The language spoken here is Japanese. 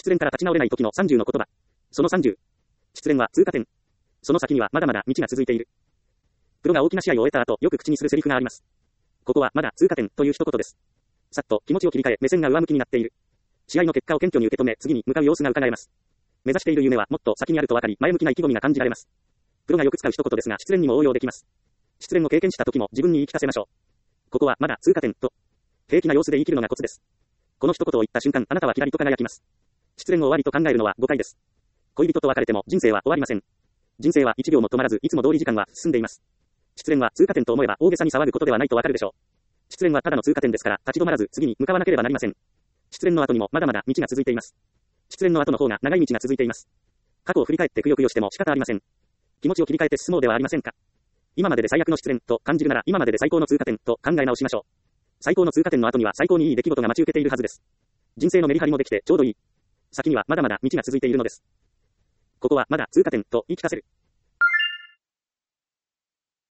失恋から立ち直れない時の30の言葉。その30。失恋は通過点。その先にはまだまだ道が続いている。プロが大きな試合を終えた後、よく口にするセリフがあります。ここはまだ通過点という一言です。さっと気持ちを切り替え、目線が上向きになっている。試合の結果を謙虚に受け止め、次に向かう様子が伺えます。目指している夢はもっと先にあると分かり、前向きな意気込みが感じられます。プロがよく使う一言ですが、失恋にも応用できます。失恋を経験した時も自分に言い聞かせましょう。ここはまだ通過点と、平気な様子で言い切るのがコツです。この一言を言った瞬間、あなたはキラリと輝きます。失恋を終わりと考えるのは誤解です。恋人と別れても人生は終わりません。人生は1秒も止まらず、いつも通り時間は進んでいます。失恋は通過点と思えば大げさに騒ぐことではないとわかるでしょう。失恋はただの通過点ですから、立ち止まらず次に向かわなければなりません。失恋の後にもまだまだ道が続いています。失恋の後の方が長い道が続いています。過去を振り返ってくよくよしても仕方ありません。気持ちを切り替えて進もうではありませんか。今までで最悪の失恋と感じるなら、今までで最高の通過点と考え直しましょう。最高の通過点の後には最高にいい出来事が待ち受けているはずです。人生のメリハリもできてちょうどいい。先にはまだまだ道が続いているのです。ここはまだ通過点と言い聞かせる。